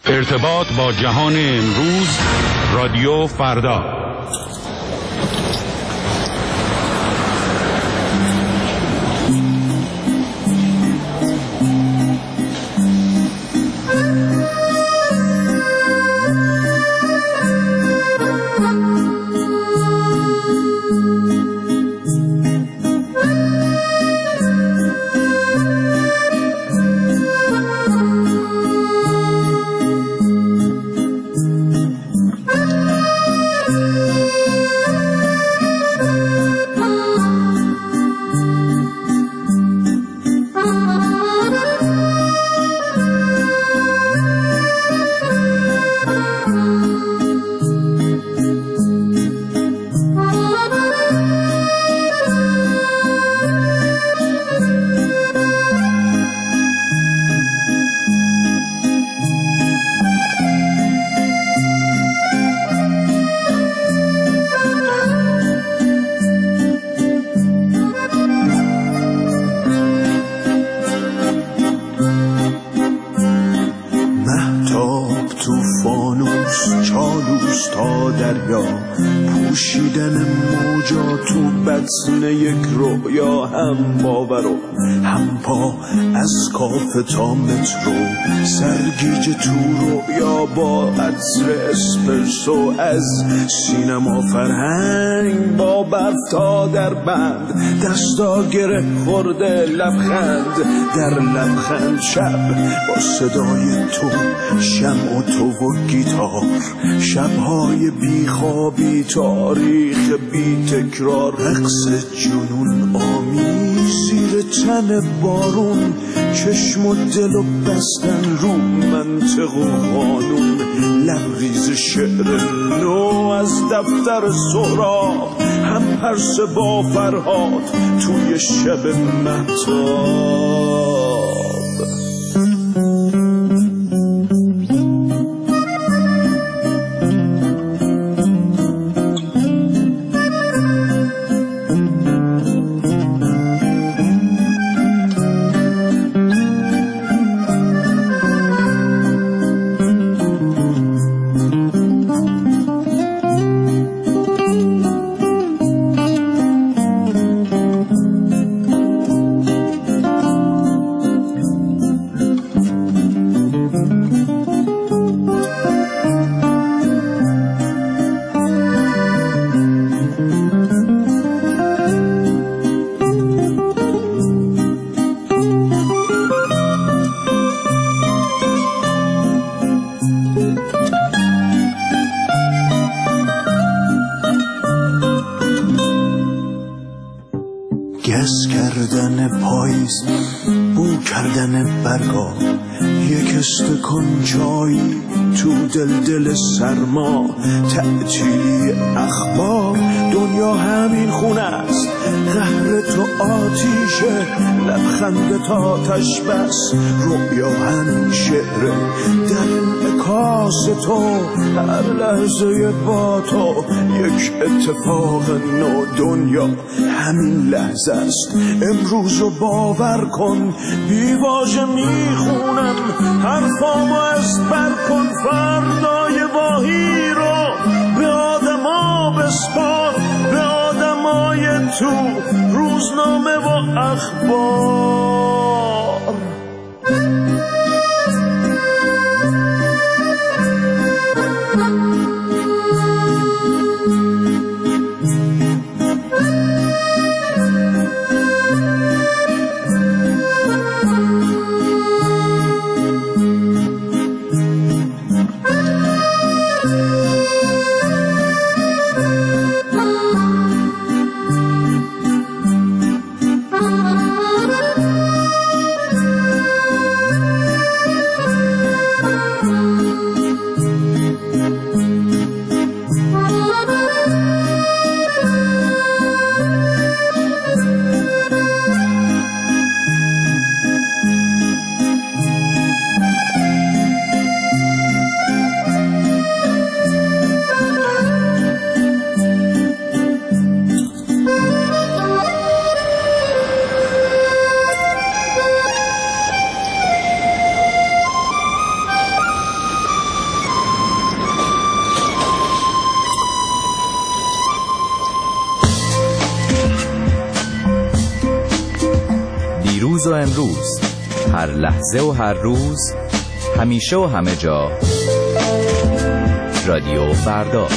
ارتباط با جهان امروز، رادیو فردا. پوشیدن موجا تو بطن یک رویا، هم باور و هم پا از کافه تا مترو، سرگیج تو رویا با عطر اسپرسو، از سینما فرهنگ با برف تا در بند، دستا گره خورده لبخند در لبخند، شب با صدای تو، شمع و تو و گیتار، شبهای بیخوابی، تاریخ بی تکرار، رقص جنون آمیز زیر تن بارون، چشم و دل و بستن رو منطق و قانون، لبریز شعر نو از دفتر سهراب، هم پرسه با فرهاد توی شب مهتاب. گس کردن پاییز، بو کردن برگا، یک استکان چای تو دل سرما، تعطیلی اخبار، دنیا همین خونه است، قهر تو آتیشه، لبخند تا آتش بس، رویا همین شعره، در انعکاس تو، هر لحظه با تو یک اتفاق نو، دنیا همین لحظه است، امروز رو باور کن، بی واژه میخونم حرفامو از بر کن، فردای واهی رو به آدما بسپار، به آدمای تو، روزنامه و اخبار. امروز، هر لحظه و هر روز، همیشه و همه جا. رادیو فردا.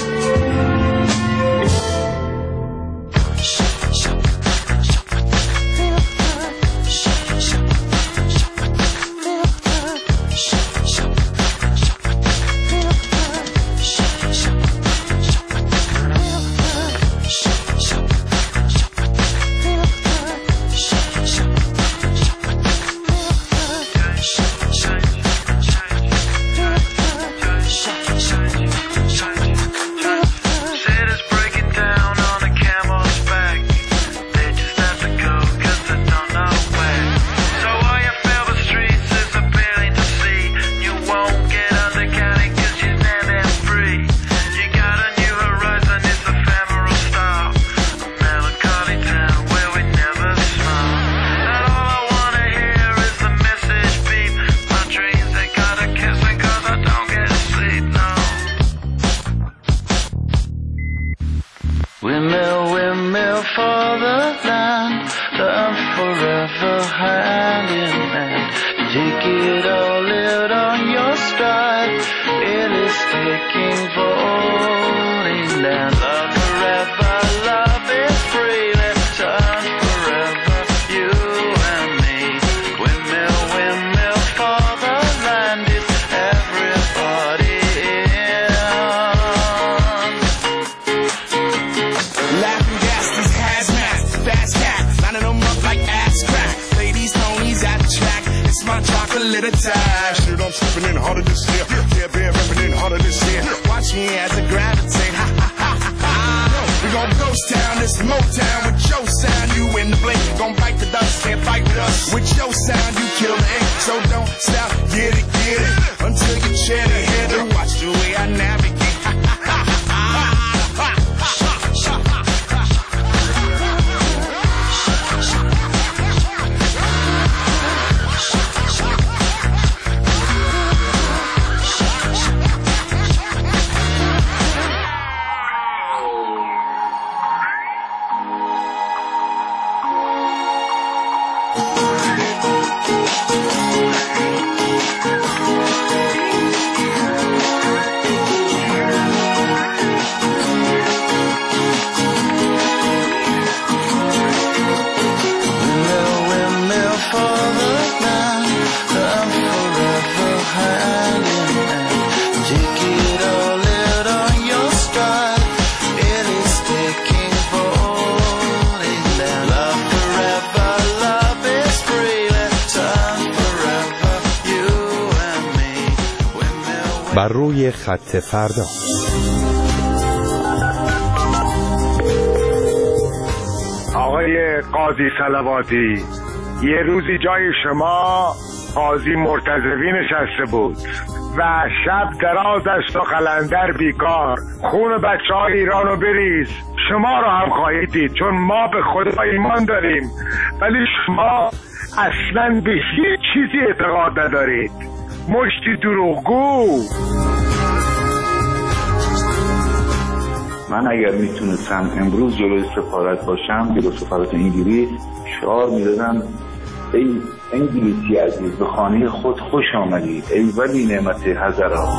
بر روی خط فردا. آقای قاضی صلواتی، یه روزی جای شما قاضی مرتضوی نشسته بود و شب دراز است و قلندر بیکار، خون بچه های ایران رو بریز. شما رو هم خواهید دید، چون ما به خدا ایمان داریم، ولی شما اصلا به هیچ چیزی اعتقاد ندارید. مشتی دروغگو. من اگر میتونستم امروز جلوی سفارت باشم، جلوی سفارت انگلیس، شعار میدادم ای انگلیسی عزیز، به خانه خود خوش آمدید، ای ولی نعمت حضرات.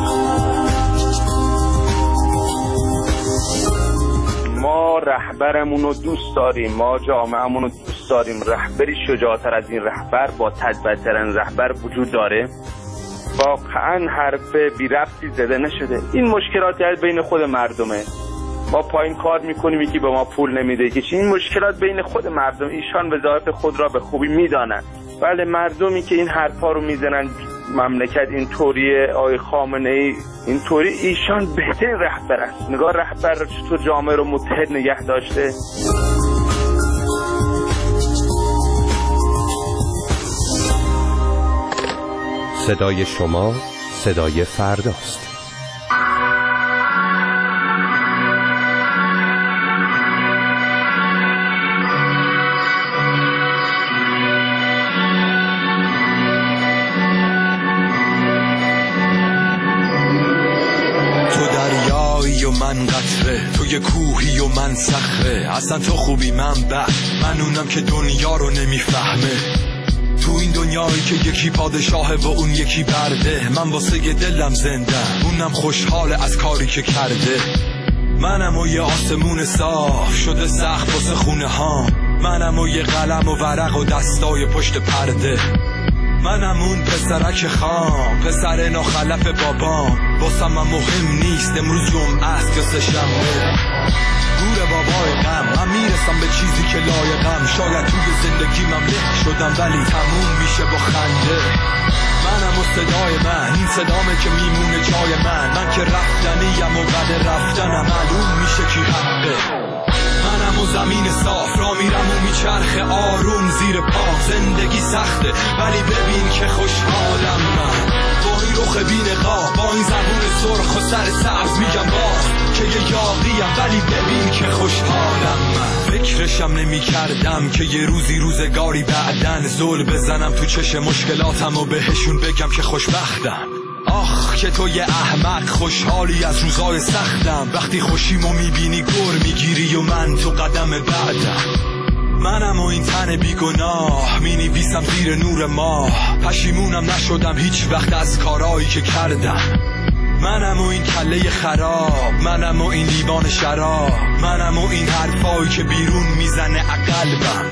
ما رهبرمون رو دوست داریم، ما جامعهمون رو دوست داریم. رهبری شجاعتر از این رهبر، با تدبیرترین رهبر وجود داره؟ واقعا حرف بی ربطی زده نشده. این مشکلاتی هست بین خود مردمه. ما پایین کار میکنیم، یکی به ما پول نمیده، یکی این مشکلات بین خود مردم. ایشان وظایف خود را به خوبی میدانند. بله، مردمی که این حرفا رو میزنن، مملکت اینطوریه، آقای خامنه‌ای اینطوری، ایشان بهترین رهبر است. نگاه رهبر چطور جامعه رو متحد نگه داشته. صدای شما صدای فرداست. من قطره، تو یه کوهی و من صخره. اصلا تو خوبی من بد، من اونم که دنیا رو نمیفهمه. تو این دنیایی که یکی پادشاهه و اون یکی برده. من واسه دلم زنده، اونم خوشحاله از کاری که کرده. منم و یه آسمون صاف شده سخت واسه خونه ها. منم و یه قلم و ورق و دستای پشت پرده. منم اون پسرک خام، پسر ناخلف بابام. واسم من مهم نیست امروز جمعه است یا سه شنبه. گور بابای غم، من میرسم به چیزی که لایقم. شاید توی زندگیمم له شدم ولی تموم میشه با خنده. منم و صدای من، این صدامه که میمونه جای من که رفتنیم و بعد رفتنم معلوم میشه کی حقه. منم و زمین صاف را میرم و میچرخه آروم زیر پام. زندگی سخته ولی ببین که خوشحالم من. با این رخ بی‌نقاب، با این زبون سرخ و سر سبز میگم باز که یه یاقیم ولی ببین که خوشحالم من. فکرشم نمی کردم که یه روزگاری بعدن زل بزنم تو چش مشکلاتم و بهشون بگم که خوشبختم. آخ که تو یه احمق خوشحالی از روزای سختم. وقتی خوشیمو میبینی گر میگیری و من تو قدم بعدم. منم و این تن بیگناه مینویسم زیر نور ماه. پشیمونم نشدم هیچ وقت از کارایی که کردم. منم و این کله خراب، منم و این لیوان شراب. منم و این حرفایی که بیرون میزنه قلبم.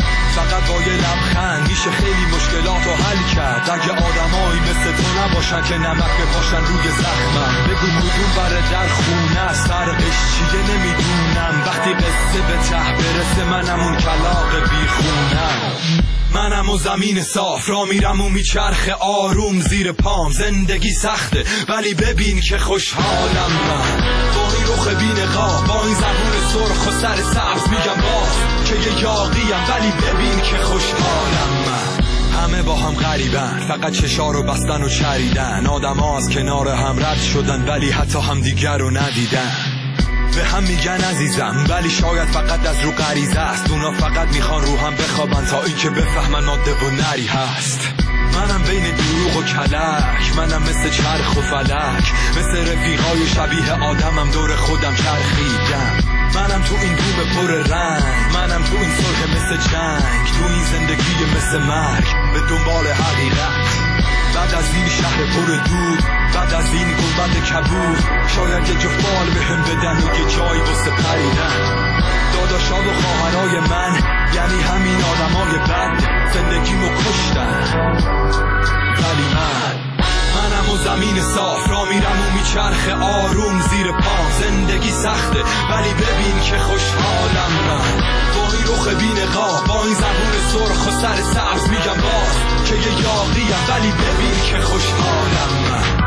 فقط با یه لبخند میشه خیلی مشکلاتو حل کرد. اگه آدمایی مثل تو نباشن که نمک بپاشن روی زخمم. بگو کدوم بره در خونه است فرقش چیه نمیدونم. وقتی قصه به ته برسه منم اون کلاغ بیخونم. منم و زمین صاف را میرم و میچرخه آروم زیر پام. زندگی سخته ولی ببین که خوشحالم من. با این رخ بی‌نقاب، با این زبون سرخ و سر سبز میگم باز که یه یاقیم ولی ببین که خوشحالم من. همه با هم غریبن، فقط چشا رو بستن و چریدن. آدم ها از کنار هم رد شدن ولی حتی هم دیگر رو ندیدن. به هم میگن عزیزم ولی شاید فقط از رو غریزه است. اونا فقط میخوان رو هم بخوابن تا این که بفهمن ماده و نری هست. منم بین دروغ و کلک، منم مثل چرخ و فلک. مثل رفیقای شبیه آدمم دور خودم چرخیدم. منم تو این بوم پر رنگ، منم تو این صلح مثل جنگ. تو این زندگی مثل مرگ به دنبال حقیقت. بعد از این شهر پر دود، بعد از این گنبد کبود، شاید یه جفت بال بهم بدن و یه جایی واسه پریدن. داداشا و خواهرای من یعنی همین آدمای بد زندگیمو کشتن. ولی منم و زمین صاف را میرم و میچرخه آروم زیر پام. زندگی سخته ولی ببین که خوشحالم من. با این رخ بی‌نقاب، با این زبون سرخ و سر سبز میگم باز که یه یاقیم ولی ببین که خوشحالم من.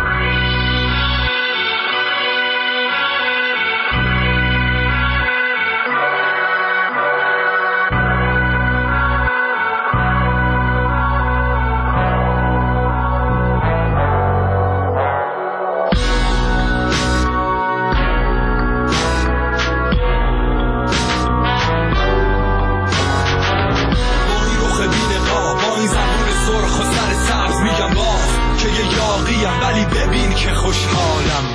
ولی ببین که خوشحالم.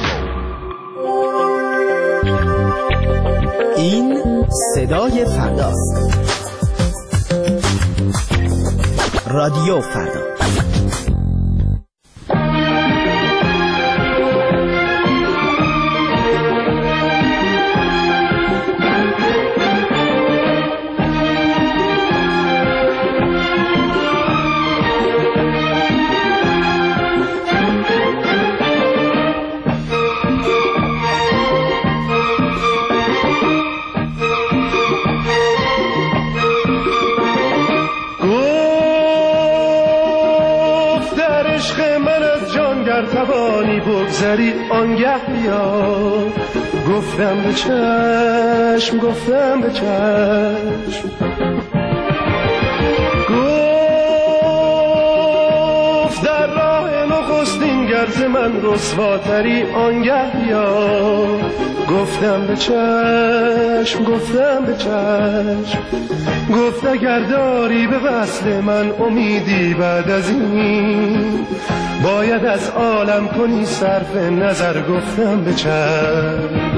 این صدای فرداست. رادیو فردا. بگذری آنگه بیا. گفتم به چشم، گفتم به چشم. گفت در راه نخستین گرز من رسواتری آنگه بیا. گفتم به چشم، گفتم به چشم. گفت اگر داری به وصل من امیدی بعد از این، باید از عالم کنی صرف نظر. گفتم به چشم.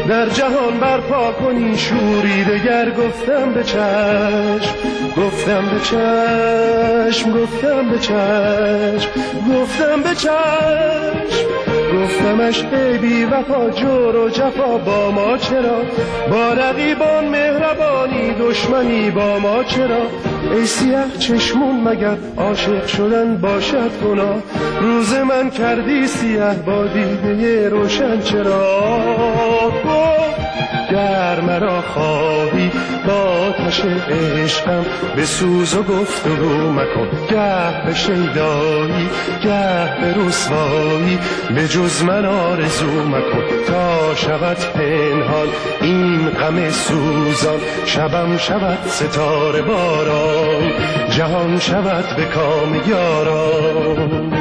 در جهان برپا کنی شوری دگر. گفتم به چشم، گفتم به چشم، گفتم به چشم، گفتم به چشم، گفتمش ای بی وفا جور و جفا با ما چرا، با رقیبان مهربانی دشمنی با ما چرا. ای سیاه چشمون مگر عاشق شدن باشد گناه، روز من کردی سیاه با دیده روشن چرا. گر مرا خواهی با آتش عشقم بسوز و گفتگو مکن، گه به شیدایی گه به رسوایی به جز من آرزو مکن. تا شود پنهان این غم سوزان، شبم شود ستاره باران، جهان شود به کام یاران.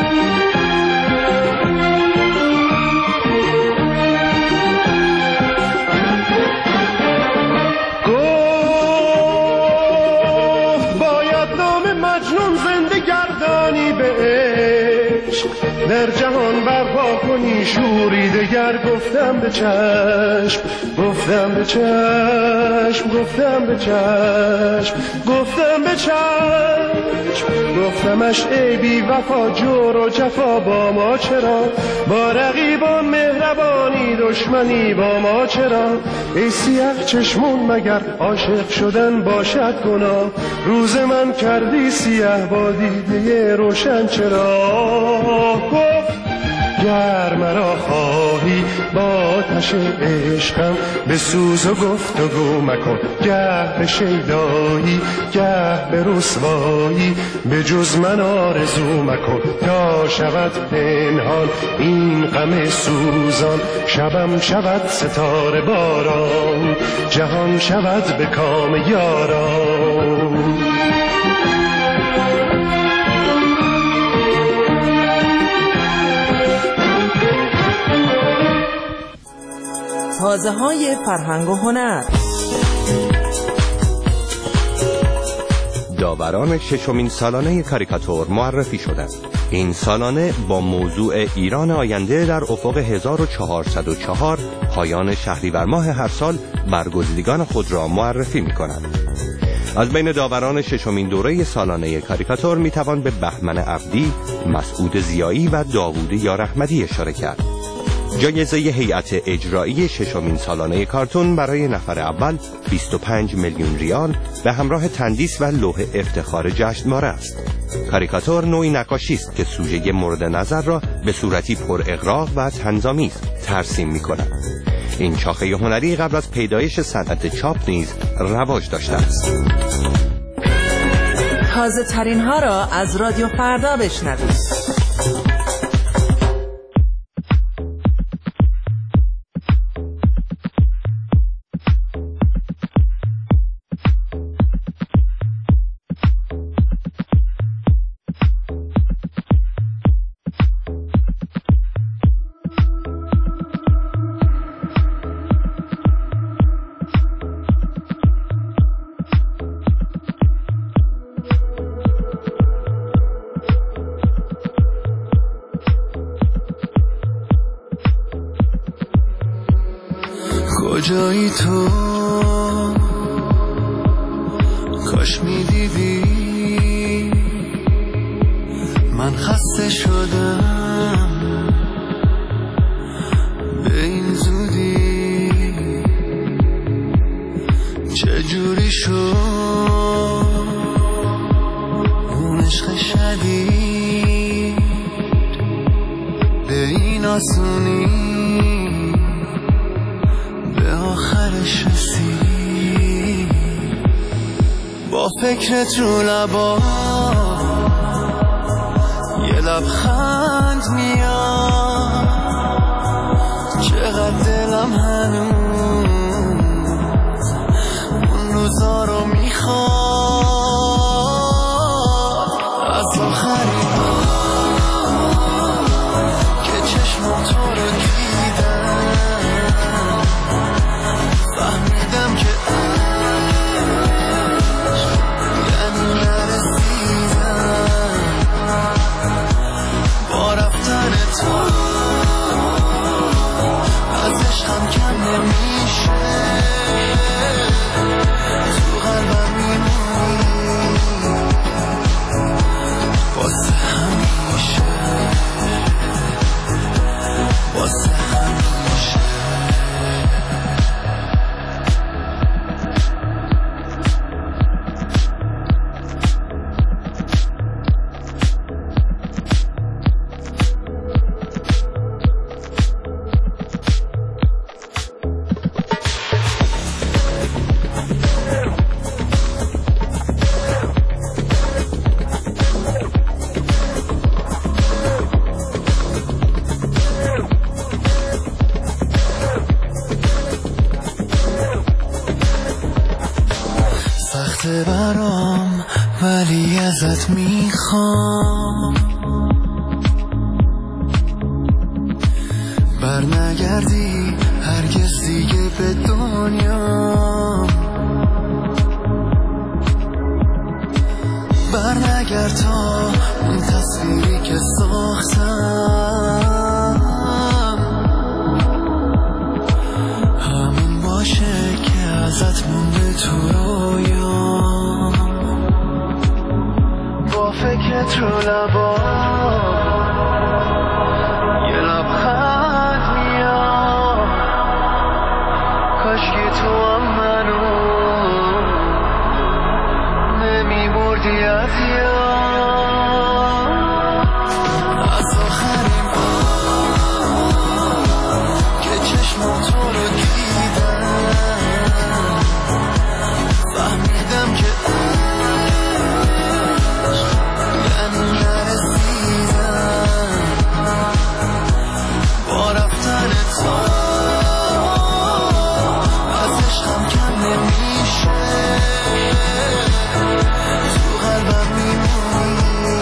در جهان برپا کنی شوری دگر. گفتم به چشم، گفتم به چشم، گفتم به چشم، گفتم به چشم، گفتمش ای بی وفا جور و جفا با ما چرا، با رقیبان مهربانی دشمنی با ما چرا. ای سیاه چشمون مگر عاشق شدن باشد گناه، روز من کردی سیاه با دیده روشن چرا. گر مرا خواهی با آتش عشقم بسوز و گفتگو مکن، گه به شیدایی گه به رسوایی به جز من آرزو مکن. تا شود پنهان این غم سوزان، شبم شود ستاره باران، جهان شود به کام یاران. تازه های فرهنگ و هنر. داوران ششمین سالانه کاریکاتور معرفی شدند. این سالانه با موضوع ایران آینده در افق 1404 پایان شهریور ماه هر سال برگزیدگان خود را معرفی می کنند. از بین داوران ششمین دوره سالانه کاریکاتور می توان به بهمن عبدی، مسعود ضیایی و داوود یارحمدی اشاره کرد. جایزه هیئت اجرایی ششمین سالانه کارتون برای نفر اول 25 میلیون ریال به همراه تندیس و لوح افتخار جشنواره است. کاریکاتور نوعی نقاشی است که سوژه مورد نظر را به صورتی پر اغراق و طنزآمیز ترسیم می‌کند. این شاخه هنری قبل از پیدایش صنعت چاپ نیز رواج داشته است. تازه ترین ها را از رادیو فردا بشنوید. کجایی تو کاش میدیدی من خسته شدم به این زودی چجوری شد اون عشق شدید به این آسونی آخرش رسید با فکرت رو لبا یه لبخند میاد چقدر دلم هنوز اون روزا رو میخواد از آخرین که چشمم تو رو فهمیدم که یعنی نرسیدم با رفتن تو از عشقم کم ازت میخوام برنگردی هرگز دیگه به دنیا، برنگرد تا اون تصویری که ساختم همون باشه که ازت مونده تو رویا، با فکرت رو لبا یه لبخند میاد، کاشکی تو هم منو نمیبردی از یاد، از آخرین بار که چشمم تو رو دیدم فهمیدم که یعنی نرسیدم، با رفتن تو از عشقم کم نمیشه، تو قلبم میمونی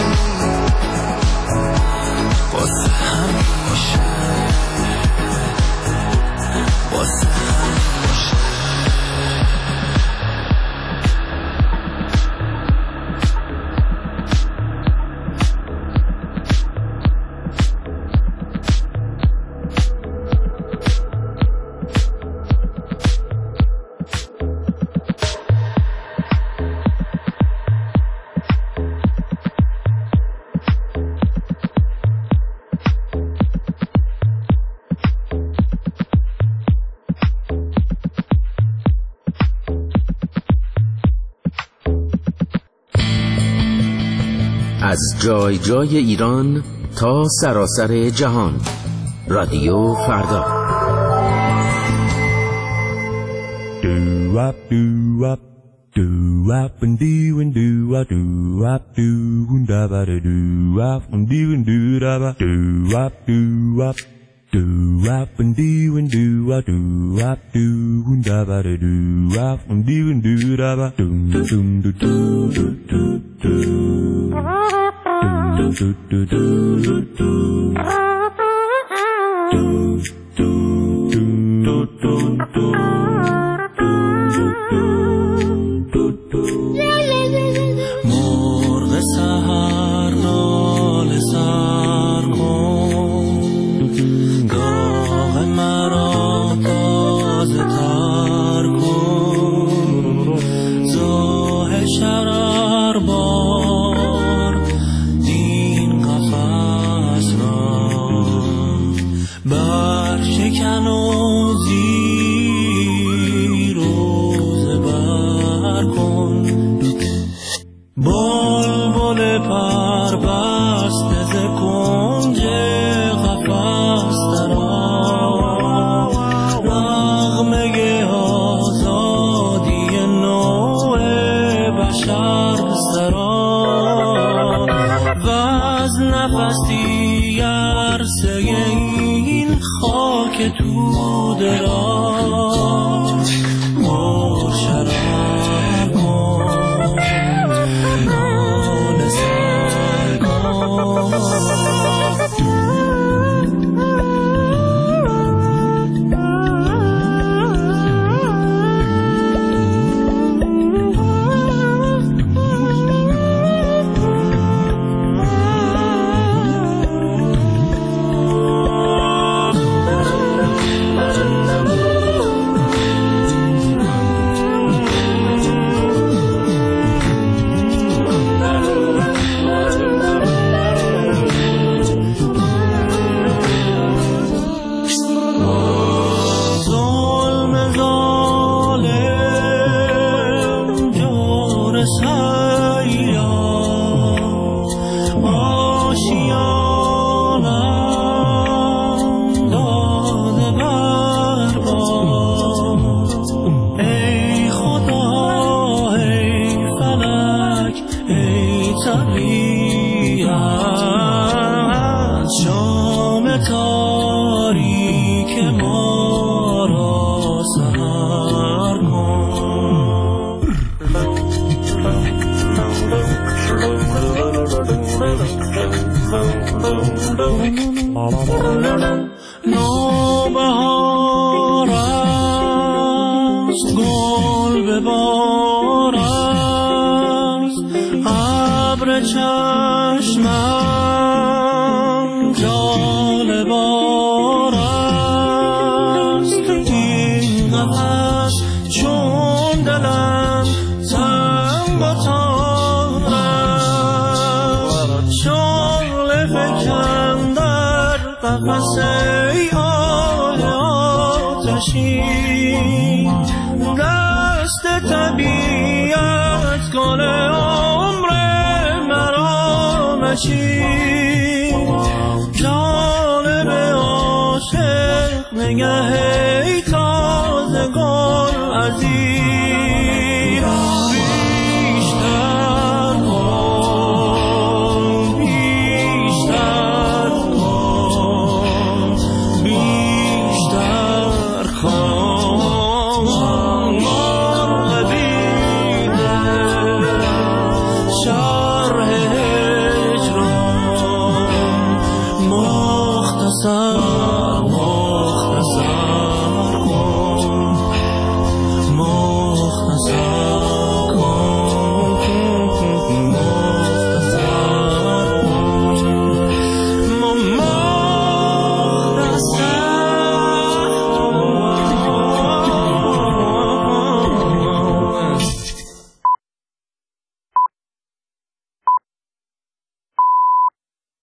واسه همیشه، واسه همیشه. از جای جای ایران تا سراسر جهان، رادیو فردا. Do-wop, do-wop, do-wop, and do-and do-wop, do-wop, do-and-da-ba-da, do-wop, and do-and-do-da-ba, do-wop, do-wop, do-wop, and do-and do-wop, do-wop, do-and-da-ba-da, do-wop, and do-and-do-da-ba, do-do-do-do-do-do-do. مرغ سحر ناله سر کن، داغ مرا تازه تر کن، زاه شرر بار دین قفس را برشکن و زیر و زبر کن، بلبل پربسته ز کنج قفس درآ، نغمه آزادی نوع بشر سرا، وز نفسی عرصه این خاک تو دراز، شرر کن ناله سر کن. نوبهار است گل ببار است ابر چشمم جالبار است این قفس چون دلم تنگ و تار است شعله فکن در قفس ای آه آتشین دست طبیعت گل عمر مرا مچین جانب عاشق نگه